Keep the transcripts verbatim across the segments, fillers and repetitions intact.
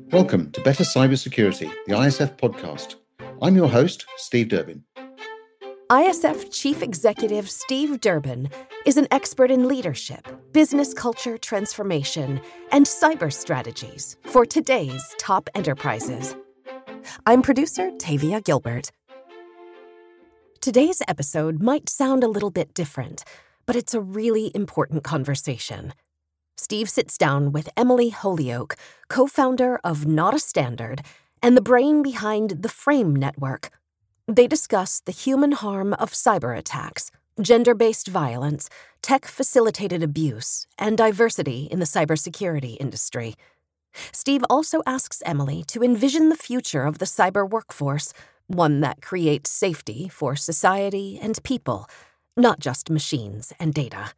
Welcome to Better Cybersecurity, the I S F podcast. I'm your host, Steve Durbin. I S F Chief Executive Steve Durbin is an expert in leadership, business culture transformation, and cyber strategies for today's top enterprises. I'm producer Tavia Gilbert. Today's episode might sound a little bit different, but it's a really important conversation. Steve sits down with Emily Holyoake, co-founder of Not a Standard and the brain behind the Frame Network. They discuss the human harm of cyber attacks, gender-based violence, tech-facilitated abuse, and diversity in the cybersecurity industry. Steve also asks Emily to envision the future of the cyber workforce, one that creates safety for society and people, not just machines and data.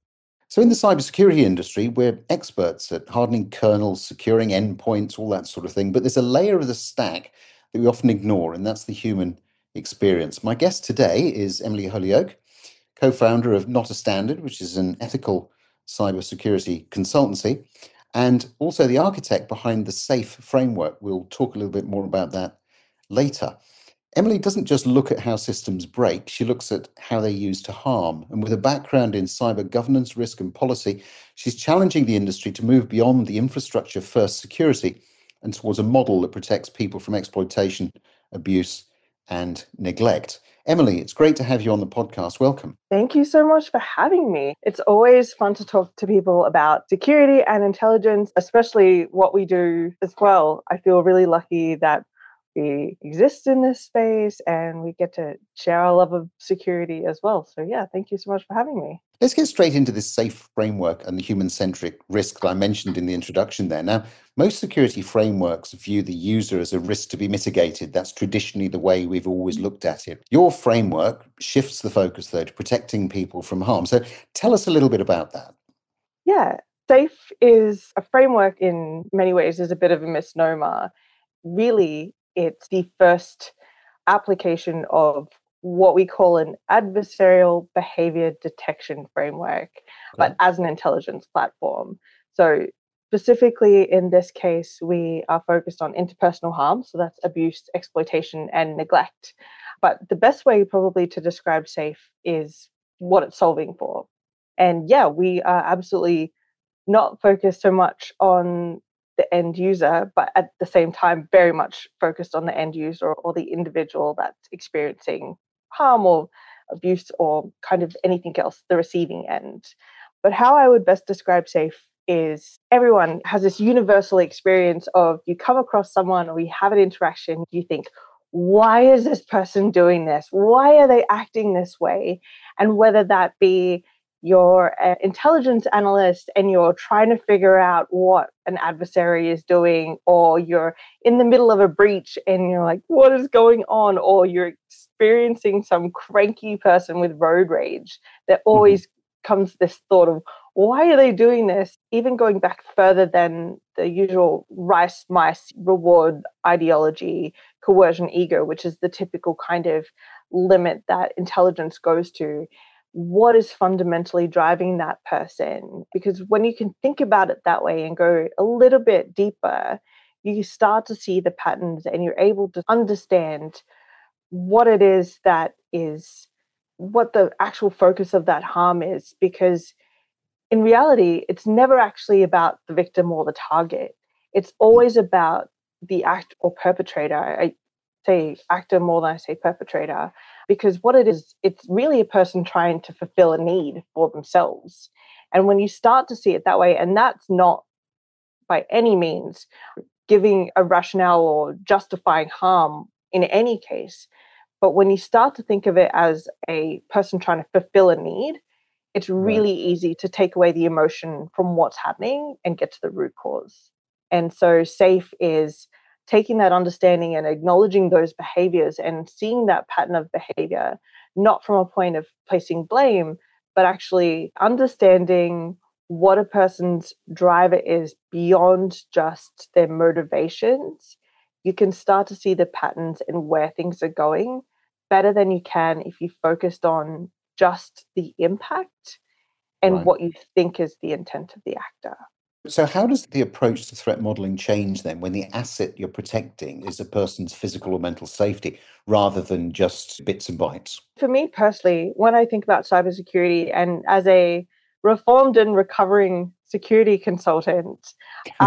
So in the cybersecurity industry, we're experts at hardening kernels, securing endpoints, all that sort of thing. But there's a layer of the stack that we often ignore, and that's the human experience. My guest today is Emily Holyoake, co-founder of Not a Standard, which is an ethical cybersecurity consultancy, and also the architect behind the SAFE framework. We'll talk a little bit more about that later. Emily doesn't just look at how systems break, she looks at how they're used to harm. And with a background in cyber governance, risk and policy, she's challenging the industry to move beyond the infrastructure-first security and towards a model that protects people from exploitation, abuse and neglect. Emily, it's great to have you on the podcast. Welcome. Thank you so much for having me. It's always fun to talk to people about security and intelligence, especially what we do as well. I feel really lucky that we exist in this space and we get to share our love of security as well. So yeah, thank you so much for having me. Let's get straight into this SAFE framework and the human-centric risk that I mentioned in the introduction there. Now, most security frameworks view the user as a risk to be mitigated. That's traditionally the way we've always looked at it. Your framework shifts the focus, though, to protecting people from harm. So tell us a little bit about that. Yeah, SAFE is a framework in many ways is a bit of a misnomer. Really, it's the first application of what we call an adversarial behavior detection framework, but Okay. as an intelligence platform. So specifically in this case, we are focused on interpersonal harm. So that's abuse, exploitation, and neglect. But the best way probably to describe SAFE is what it's solving for. And yeah, we are absolutely not focused so much on the end user, but at the same time, very much focused on the end user or the individual that's experiencing harm or abuse or kind of anything else, the receiving end. But how I would best describe SAFE is everyone has this universal experience of you come across someone or you have an interaction, you think, why is this person doing this? Why are they acting this way? And whether that be you're an intelligence analyst and you're trying to figure out what an adversary is doing, or you're in the middle of a breach and you're like, what is going on? Or you're experiencing some cranky person with road rage, there always mm-hmm. comes this thought of, why are they doing this? Even going back further than the usual rice, mice, reward ideology, coercion, ego, which is the typical kind of limit that intelligence goes to. What is fundamentally driving that person? Because when you can think about it that way and go a little bit deeper, you start to see the patterns and you're able to understand what it is that is, what the actual focus of that harm is. Because in reality, it's never actually about the victim or the target. It's always about the act or perpetrator. I say actor more than I say perpetrator, because what it is, it's really a person trying to fulfill a need for themselves. And when you start to see it that way, and that's not by any means giving a rationale or justifying harm in any case, but when you start to think of it as a person trying to fulfill a need, it's really right. easy to take away the emotion from what's happening and get to the root cause. And so SAFE is taking that understanding and acknowledging those behaviors and seeing that pattern of behavior, not from a point of placing blame, but actually understanding what a person's driver is beyond just their motivations. You can start to see the patterns and where things are going better than you can if you focused on just the impact and right. what you think is the intent of the actor. So, how does the approach to threat modeling change then when the asset you're protecting is a person's physical or mental safety rather than just bits and bytes? For me personally, when I think about cybersecurity and as a reformed and recovering security consultant,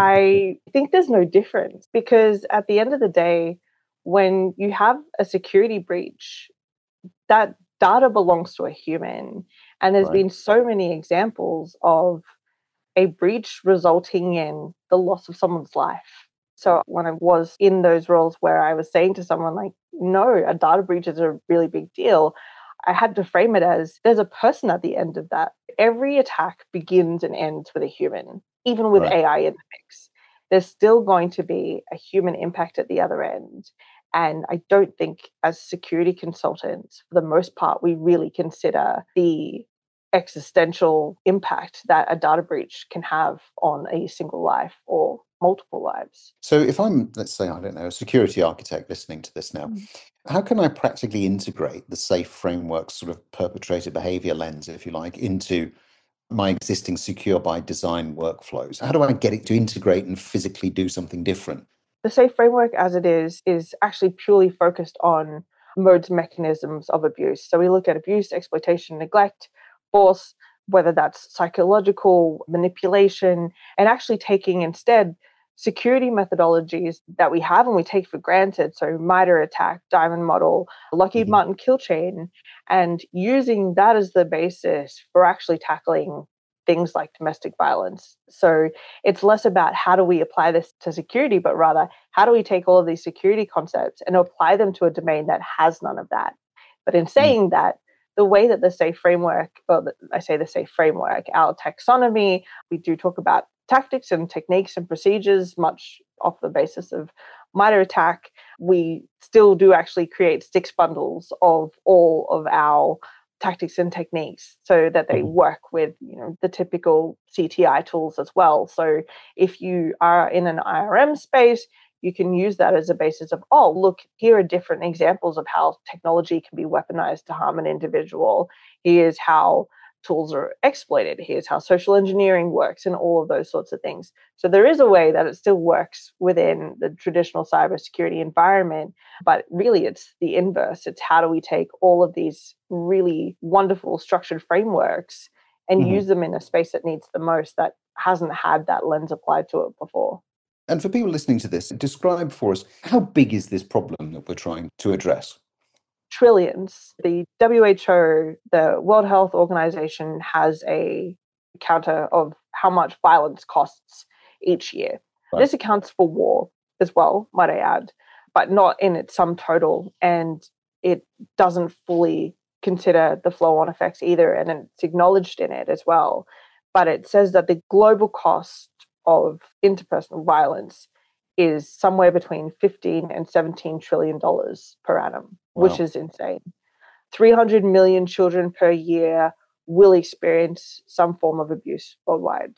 I think there's no difference because at the end of the day, when you have a security breach, that data belongs to a human. And there's Right. been so many examples of a breach resulting in the loss of someone's life. So when I was in those roles where I was saying to someone like, no, a data breach is a really big deal, I had to frame it as there's a person at the end of that. Every attack begins and ends with a human, even with Right. A I in the mix. There's still going to be a human impact at the other end. And I don't think as security consultants, for the most part, we really consider the existential impact that a data breach can have on a single life or multiple lives. So, if I'm, let's say, I don't know, a security architect listening to this now, Mm. how can I practically integrate the safe framework sort of perpetrator behavior lens, if you like, into my existing secure by design workflows? How do I get it to integrate and physically do something different? The SAFE framework as it is, is actually purely focused on modes, mechanisms of abuse. So we look at abuse, exploitation, neglect, force, whether that's psychological manipulation, and actually taking instead security methodologies that we have and we take for granted. So MITRE ATT&CK, Diamond Model, Lockheed Mhm. Martin kill chain, and using that as the basis for actually tackling things like domestic violence. So it's less about how do we apply this to security, but rather how do we take all of these security concepts and apply them to a domain that has none of that. But in Mm. saying that, the way that the SAFE framework, well, I say the SAFE framework, our taxonomy, we do talk about tactics and techniques and procedures, much off the basis of MITRE ATT&CK. We still do actually create six bundles of all of our tactics and techniques so that they Mhm. work with, you know, the typical C T I tools as well. So if you are in an I R M space, you can use that as a basis of, oh, look, here are different examples of how technology can be weaponized to harm an individual. Here's how tools are exploited. Here's how social engineering works and all of those sorts of things. So there is a way that it still works within the traditional cybersecurity environment, but really it's the inverse. It's how do we take all of these really wonderful structured frameworks and Mhm. use them in a space that needs the most that hasn't had that lens applied to it before. And for people listening to this, describe for us how big is this problem that we're trying to address? Trillions. The W H O, the World Health Organization, has a counter of how much violence costs each year. Right. This accounts for war as well, might I add, but not in its sum total. And it doesn't fully consider the flow on effects either. And it's acknowledged in it as well. But it says that the global cost of interpersonal violence is somewhere between fifteen and seventeen trillion dollars per annum, which Wow. is insane. three hundred million children per year will experience some form of abuse worldwide.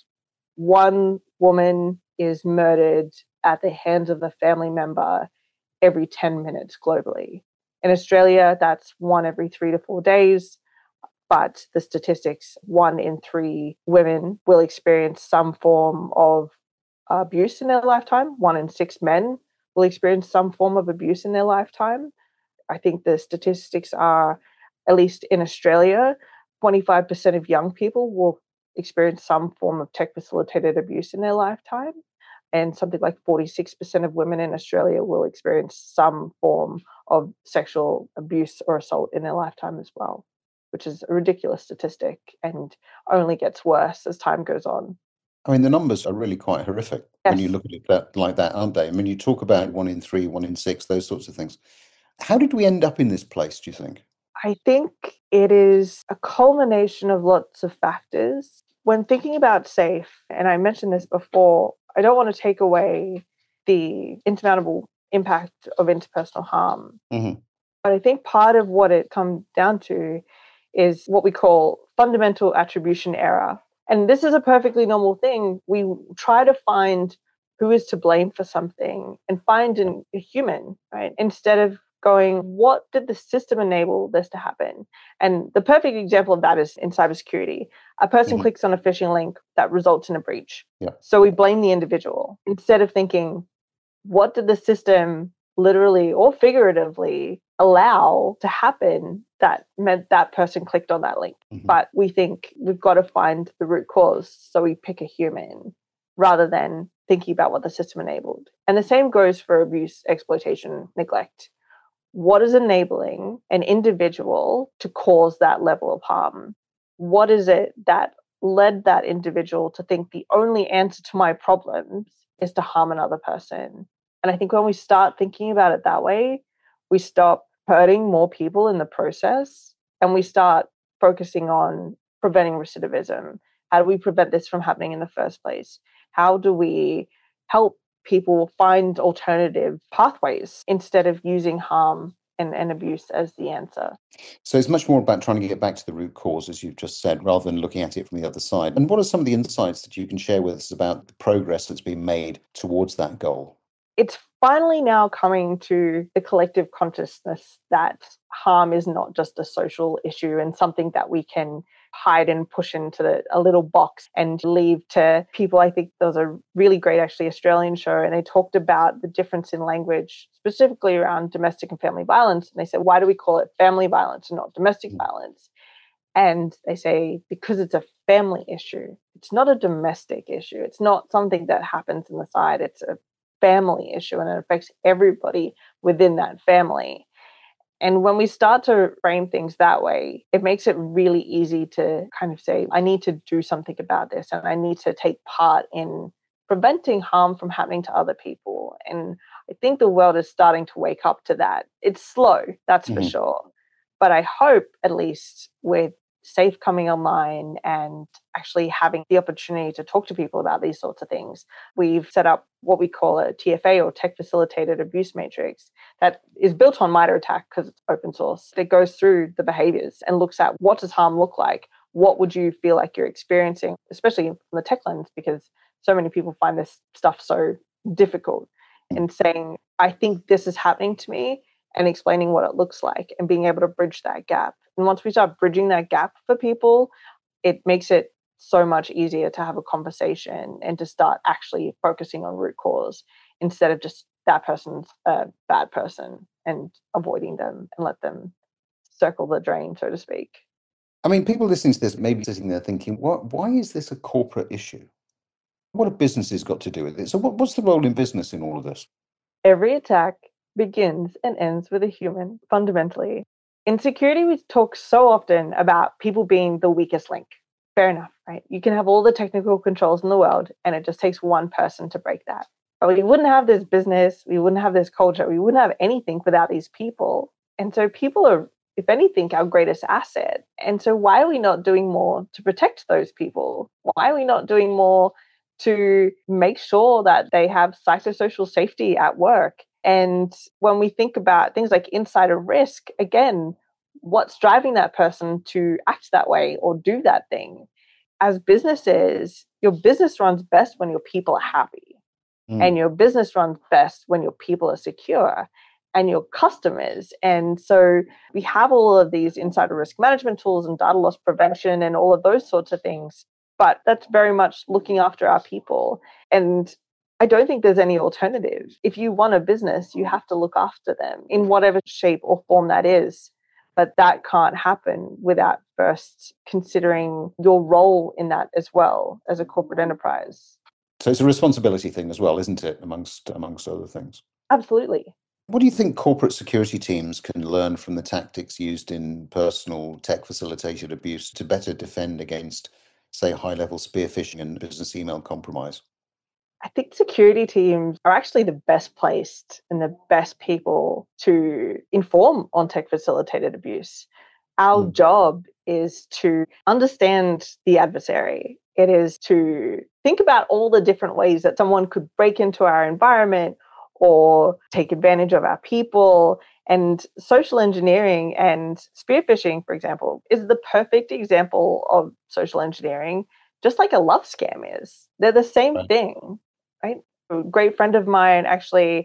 One woman is murdered at the hands of a family member every ten minutes globally. In Australia, that's one every three to four days. But the statistics, one in three women will experience some form of abuse in their lifetime. One in six men will experience some form of abuse in their lifetime. I think the statistics are, at least in Australia, twenty-five percent of young people will experience some form of tech facilitated abuse in their lifetime. And something like forty-six percent of women in Australia will experience some form of sexual abuse or assault in their lifetime as well, which is a ridiculous statistic and only gets worse as time goes on. I mean, the numbers are really quite horrific when you Yes. look at it that, like that, aren't they? I mean, you talk about one in three, one in six, those sorts of things. How did we end up in this place, do you think? I think it is a culmination of lots of factors. When thinking about SAFE, and I mentioned this before, I don't want to take away the insurmountable impact of interpersonal harm. Mhm. But I think part of what it comes down to is what we call fundamental attribution error. And this is a perfectly normal thing. We try to find who is to blame for something and find an, a human, right? Instead of going, what did the system enable this to happen? And the perfect example of that is in cybersecurity. A person Mhm. clicks on a phishing link that results in a breach. Yeah. So we blame the individual instead of thinking, what did the system literally or figuratively allow to happen that meant that person clicked on that link? Mhm. But we think we've got to find the root cause. So we pick a human rather than thinking about what the system enabled. And the same goes for abuse, exploitation, neglect. What is enabling an individual to cause that level of harm? What is it that led that individual to think the only answer to my problems is to harm another person? And I think when we start thinking about it that way, we stop hurting more people in the process and we start focusing on preventing recidivism. How do we prevent this from happening in the first place? How do we help people find alternative pathways instead of using harm and, and abuse as the answer? So it's much more about trying to get back to the root cause, as you've just said, rather than looking at it from the other side. And what are some of the insights that you can share with us about the progress that's been made towards that goal? It's finally now coming to the collective consciousness that harm is not just a social issue and something that we can hide and push into the, a little box and leave to people. I think there was a really great, actually, Australian show, and they talked about the difference in language, specifically around domestic and family violence. And they said, why do we call it family violence and not domestic Mm. violence? And they say, because it's a family issue. It's not a domestic issue. It's not something that happens in the side. It's a family issue and it affects everybody within that family. And when we start to frame things that way, it makes it really easy to kind of say, I need to do something about this and I need to take part in preventing harm from happening to other people. And I think the world is starting to wake up to that. It's slow, that's for Mhm. sure. But I hope, at least with SAFE coming online and actually having the opportunity to talk to people about these sorts of things, we've set up what we call a T F A, or Tech Facilitated Abuse Matrix, that is built on MITRE-ATT_C because it's open source. It goes through the behaviors and looks at, what does harm look like? What would you feel like you're experiencing, especially from the tech lens, because so many people find this stuff so difficult, and saying, I think this is happening to me, and explaining what it looks like and being able to bridge that gap. And once we start bridging that gap for people, it makes it so much easier to have a conversation and to start actually focusing on root cause instead of just that person's a bad person and avoiding them and let them circle the drain, so to speak. I mean, people listening to this may be sitting there thinking, what, why is this a corporate issue? What have businesses got to do with it? So what, what's the role in business in all of this? Every attack begins and ends with a human, fundamentally. In security, we talk so often about people being the weakest link. Fair enough, right? You can have all the technical controls in the world, and it just takes one person to break that. But we wouldn't have this business, we wouldn't have this culture, we wouldn't have anything without these people. And so people are, if anything, our greatest asset. And so why are we not doing more to protect those people? Why are we not doing more to make sure that they have psychosocial safety at work? And when we think about things like insider risk, again, what's driving that person to act that way or do that thing? As businesses, your business runs best when your people are happy. Mm. And your business runs best when your people are secure and your customers. And so we have all of these insider risk management tools and data loss prevention and all of those sorts of things. But that's very much looking after our people. And I don't think there's any alternative. If you want a business, you have to look after them in whatever shape or form that is. But that can't happen without first considering your role in that as well as a corporate enterprise. So it's a responsibility thing as well, isn't it, amongst amongst other things? Absolutely. What do you think corporate security teams can learn from the tactics used in personal tech facilitated abuse to better defend against, say, high-level spear phishing and business email compromise? I think security teams are actually the best placed and the best people to inform on tech facilitated abuse. Our Mm. job is to understand the adversary. It is to think about all the different ways that someone could break into our environment or take advantage of our people. And social engineering and spear phishing, for example, is the perfect example of social engineering, just like a love scam is. They're the same Right. thing, right? A great friend of mine, actually,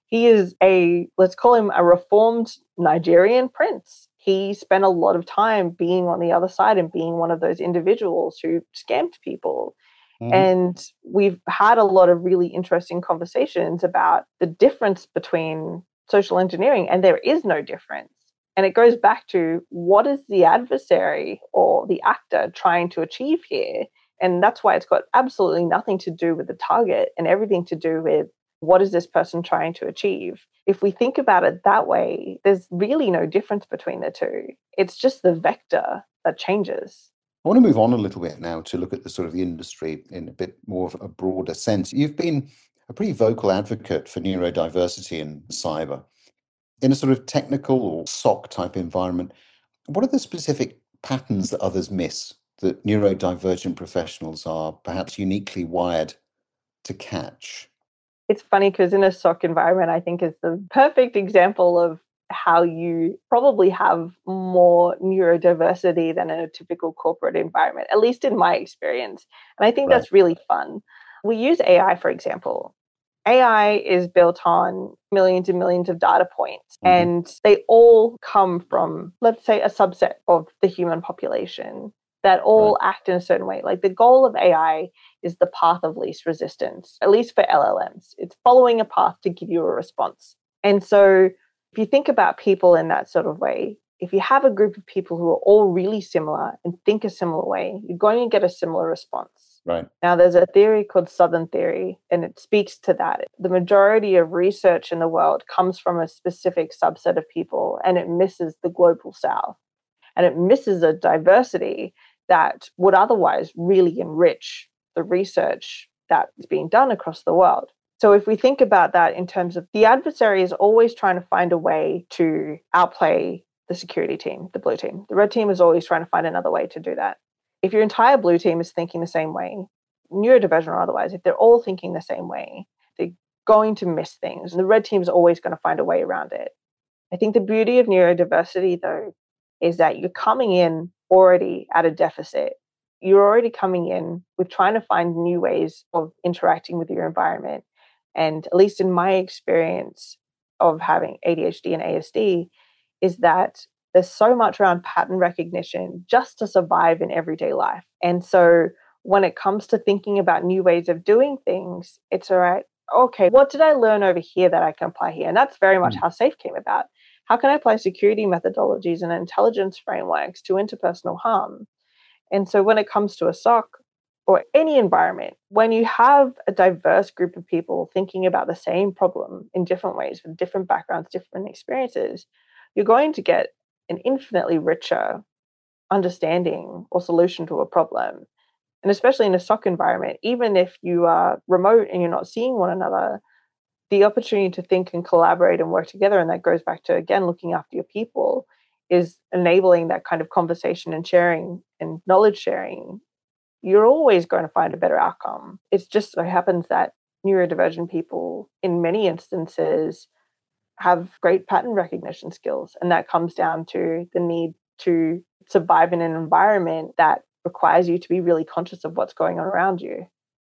He is a, let's call him a reformed Nigerian prince. He spent a lot of time being on the other side and being one of those individuals who scammed people. Mm-hmm. And we've had a lot of really interesting conversations about the difference between social engineering, and there is no difference. And it goes back to, what is the adversary or the actor trying to achieve here? And that's why it's got absolutely nothing to do with the target and everything to do with, what is this person trying to achieve? If we think about it that way, there's really no difference between the two. It's just the vector that changes. I want to move on a little bit now to look at the sort of the industry in a bit more of a broader sense. You've been a pretty vocal advocate for neurodiversity in cyber. In a sort of technical or S O C type environment, what are the specific patterns that others miss that neurodivergent professionals are perhaps uniquely wired to catch? It's funny because in a S O C environment, I think is the perfect example of how you probably have more neurodiversity than in a typical corporate environment, at least in my experience. And I think right. that's really fun. We use A I, for example. A I is built on millions and millions of data points, mm-hmm. and they all come from, let's say, a subset of the human population that all right. act in a certain way. Like, the goal of A I is the path of least resistance, at least for L L Ms. It's following a path to give you a response. And so if you think about people in that sort of way, if you have a group of people who are all really similar and think a similar way, you're going to get a similar response. Right. Now, there's a theory called Southern theory, and it speaks to that. The majority of research in the world comes from a specific subset of people, and it misses the global South. And it misses a diversity that would otherwise really enrich the research that's being done across the world. So if we think about that in terms of, the adversary is always trying to find a way to outplay the security team, the blue team. The red team is always trying to find another way to do that. If your entire blue team is thinking the same way, neurodivergent or otherwise, if they're all thinking the same way, they're going to miss things. And the red team is always going to find a way around it. I think the beauty of neurodiversity, though, is that you're coming in already at a deficit. You're already coming in with trying to find new ways of interacting with your environment. And at least in my experience of having A D H D and A S D, is that there's so much around pattern recognition just to survive in everyday life. And so when it comes to thinking about new ways of doing things, it's all right. Okay, what did I learn over here that I can apply here? And that's very much mm. how SAFE came about. How can I apply security methodologies and intelligence frameworks to interpersonal harm? And so when it comes to a S O C or any environment, when you have a diverse group of people thinking about the same problem in different ways, with different backgrounds, different experiences, you're going to get an infinitely richer understanding or solution to a problem. And especially in a S O C environment, even if you are remote and you're not seeing one another, the opportunity to think and collaborate and work together, and that goes back to, again, looking after your people, is enabling that kind of conversation and sharing and knowledge sharing. You're always going to find a better outcome. It just so happens that neurodivergent people, in many instances, have great pattern recognition skills. And that comes down to the need to survive in an environment that requires you to be really conscious of what's going on around you.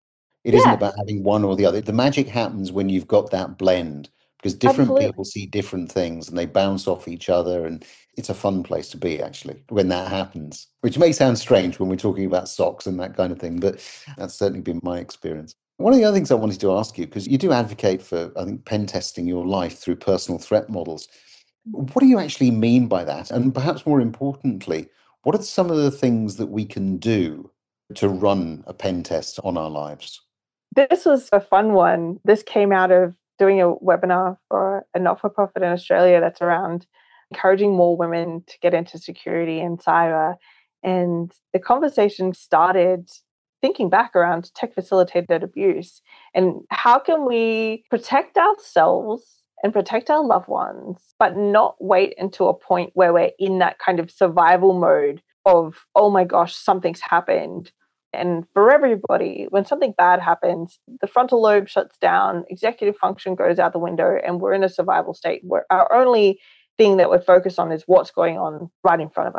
It yes. isn't about having one or the other. The magic happens when you've got that blend, because different Absolutely. people see different things and they bounce off each other. And it's a fun place to be, actually, when that happens, which may sound strange when we're talking about S O Cs and that kind of thing, but that's certainly been my experience. One of the other things I wanted to ask you, because you do advocate for, I think, pen testing your life through personal threat models. What do you actually mean by that? And perhaps more importantly, what are some of the things that we can do to run a pen test on our lives? This was a fun one. This came out of doing a webinar for a not-for-profit in Australia that's around encouraging more women to get into security and cyber. And the conversation started thinking back around tech-facilitated abuse and how can we protect ourselves and protect our loved ones, but not wait until a point where we're in that kind of survival mode of, oh my gosh, something's happened. And for everybody, when something bad happens, the frontal lobe shuts down, executive function goes out the window, and we're in a survival state where our only thing that we're focused on is what's going on right in front of us.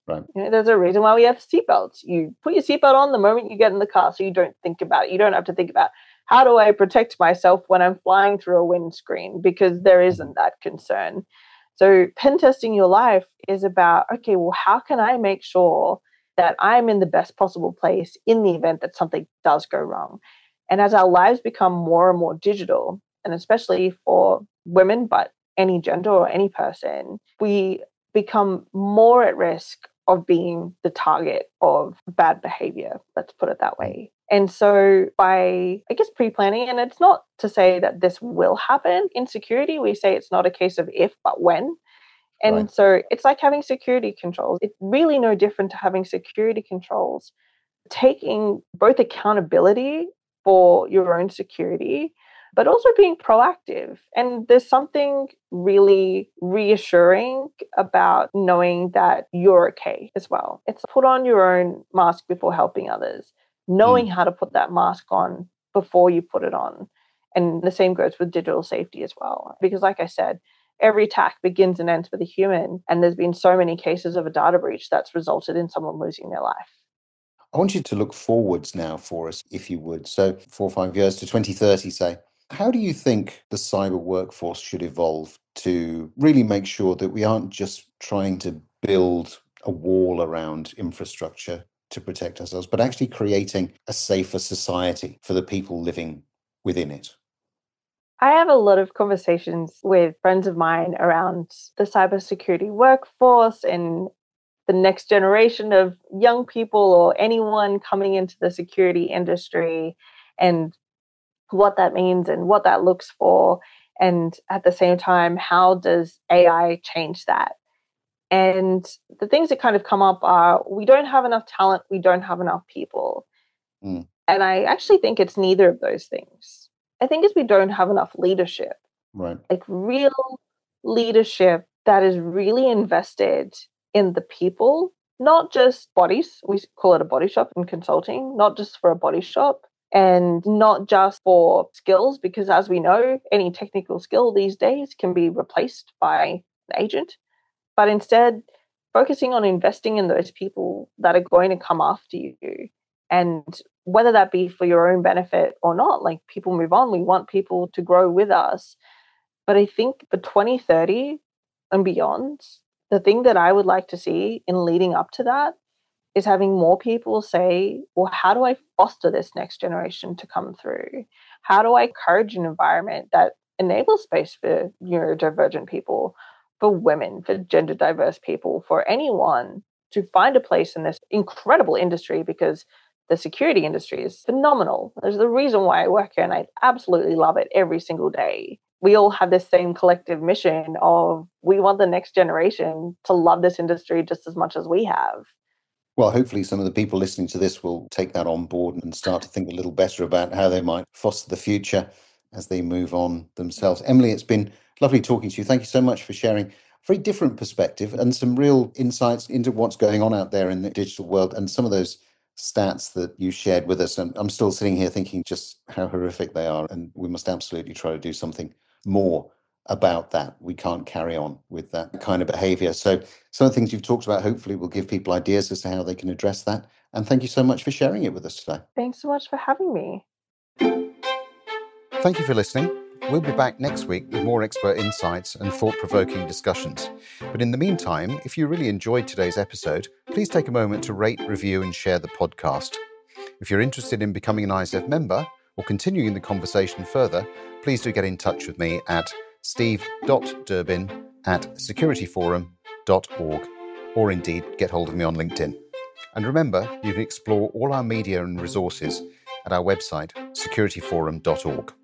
Right. You know, there's a reason why we have seatbelts. You put your seatbelt on the moment you get in the car, so you don't think about it. You don't have to think about, how do I protect myself when I'm flying through a windscreen? Because there isn't that concern. So pen testing your life is about, okay, well, how can I make sure that I'm in the best possible place in the event that something does go wrong? And as our lives become more and more digital, and especially for women, but any gender or any person, we become more at risk of being the target of bad behavior, let's put it that way. And so by, I guess, pre-planning, and it's not to say that this will happen in security, we say it's not a case of if, but when. And right. So it's like having security controls. It's really no different to having security controls, taking both accountability for your own security, but also being proactive. And there's something really reassuring about knowing that you're okay as well. It's put on your own mask before helping others, knowing mm. how to put that mask on before you put it on. And the same goes with digital safety as well. Because like I said, every attack begins and ends with a human. And there's been so many cases of a data breach that's resulted in someone losing their life. I want you to look forwards now for us, if you would. So four or five years to twenty thirty, say. How do you think the cyber workforce should evolve to really make sure that we aren't just trying to build a wall around infrastructure to protect ourselves, but actually creating a safer society for the people living within it? I have a lot of conversations with friends of mine around the cybersecurity workforce and the next generation of young people or anyone coming into the security industry, and what that means and what that looks for. And at the same time, how does A I change that? And the things that kind of come up are, we don't have enough talent, we don't have enough people. Mm. And I actually think it's neither of those things. I think it's we don't have enough leadership. Right. Like real leadership that is really invested in the people, not just bodies. We call it a body shop in consulting, not just for a body shop, and not just for skills, because as we know, any technical skill these days can be replaced by an agent, but instead focusing on investing in those people that are going to come after you. And whether that be for your own benefit or not, like people move on, we want people to grow with us. But I think for twenty thirty and beyond, the thing that I would like to see in leading up to that is having more people say, well, how do I foster this next generation to come through? How do I encourage an environment that enables space for neurodivergent people, for women, for gender diverse people, for anyone to find a place in this incredible industry? Because the security industry is phenomenal. There's the reason why I work here, and I absolutely love it every single day. We all have this same collective mission of we want the next generation to love this industry just as much as we have. Well, hopefully some of the people listening to this will take that on board and start to think a little better about how they might foster the future as they move on themselves. Emily, it's been lovely talking to you. Thank you so much for sharing a very different perspective and some real insights into what's going on out there in the digital world, and some of those stats that you shared with us. And I'm still sitting here thinking just how horrific they are. And we must absolutely try to do something more about that. We can't carry on with that kind of behavior. So some of the things you've talked about hopefully will give people ideas as to how they can address that. And thank you so much for sharing it with us today. Thanks so much for having me. Thank you for listening. We'll be back next week with more expert insights and thought-provoking discussions. But in the meantime, if you really enjoyed today's episode, please take a moment to rate, review and share the podcast. If you're interested in becoming an I S F member or continuing the conversation further, please do get in touch with me at steve dot durbin at security forum dot org, or indeed get hold of me on LinkedIn. And remember, you can explore all our media and resources at our website, security forum dot org.